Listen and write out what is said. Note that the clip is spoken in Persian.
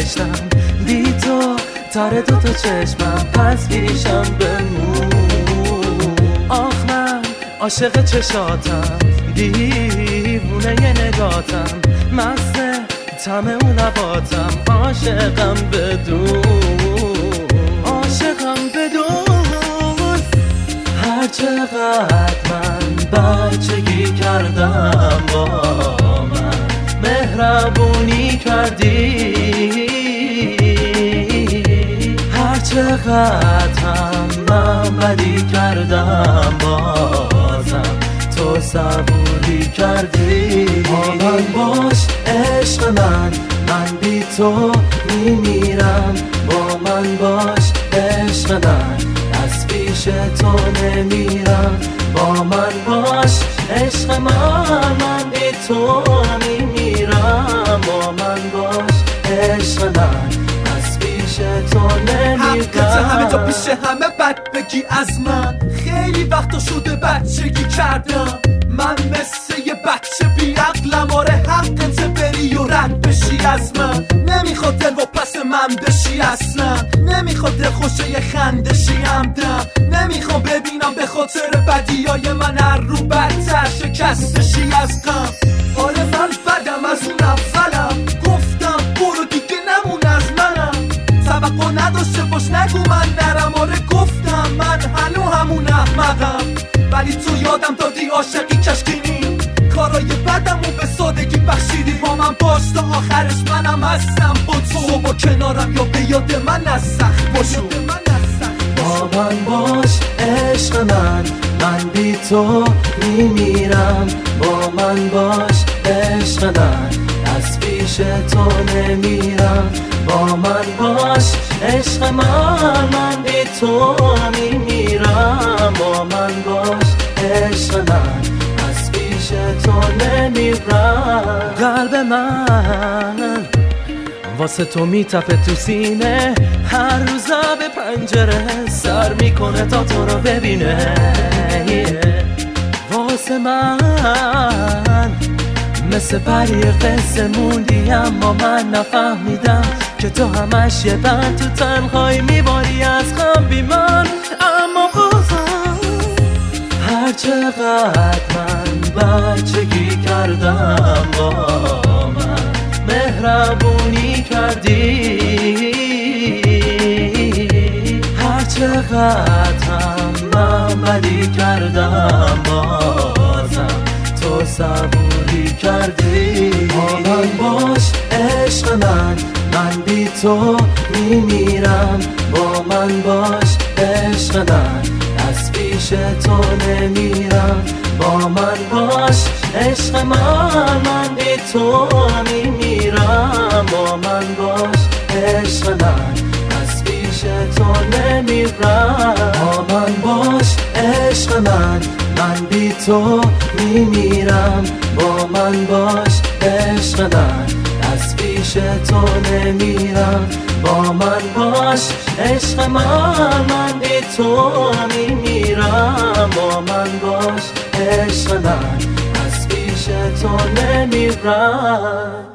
نوشتم بی تو تاره دوتا چشمم پس پیشم بمون. آخ من عاشق چشاتم دیوونه ی نگاتم مست طعم اون لباتم عاشقم بدون هر چقدر من بچگی کردم با من مهربونی کردی هر چقدر هم من بدی کردم بازم تو صبوری کردی. با من باش عشق من بی تو میمیرم. با من باش عشق من از پیش تو نمیرم. با من باش عشق من بی تو میمیرم. با من باش عشق من از پیش تو نمیرم. حقیقت همه جا پیش همه بد بگی از من. خیلی وقتا شده بچگی کردم من مثل یه بچه بیعقلم. آره حقته بری و رد بشی از من. نمیخواد دل و پس من بشی اصلا. نمیخواد دل خوشه یه خندشی همدم. نمیخوام ببینم به خاطر بدیای من هر رو بدتر شکستشی از غم. آره من بدم از اون اولم گفتم برو دیگه نمون از منم. توقع نداشته باش نگو من نرم. آره گفتم من هنو همون احمقم ولی تو یادم دادی عاشقی کشکینی. کارای بدم و به سادگی بخشیدی. با من باش تا آخرش منم هستم با تو. با کنارم یا به یاد من از سخت باشو. با من باش عشق من بی تو میمیرم. با من باش عشق من از پیش تو نمیرم. با من باش عشق من بی تو میمیرم. با من باش عشق من از پیش تو نمیرم. قلب من واسه تو میتپه تو سینه. هر روز به پنجره سر میکنه تا تو رو ببینه. واسه من مثل پری قصه موندی اما من نفهمیدم که تو همش یه بند تو تنهایی میباری از غم بی من. اما بازم هر چقدر من بچگی کردم با من مهربونی کردی هر چقدر هم من بدی کردم بازم تو صبوری کردی. با من باش عشق من بی تو میمیرم. با من باش عشق من از پیش تو نمیرم. با من باش عشق من بی تو میمیرم. با من باش عشق من از پیش تو نمیرم. با من باش عشق من بی تو میمیرم. با من باش عشق من از پیش تو نمیرم. با من باش عشق من بی تو میمیرم. با من باش عشق من از پیش تو نمیرم.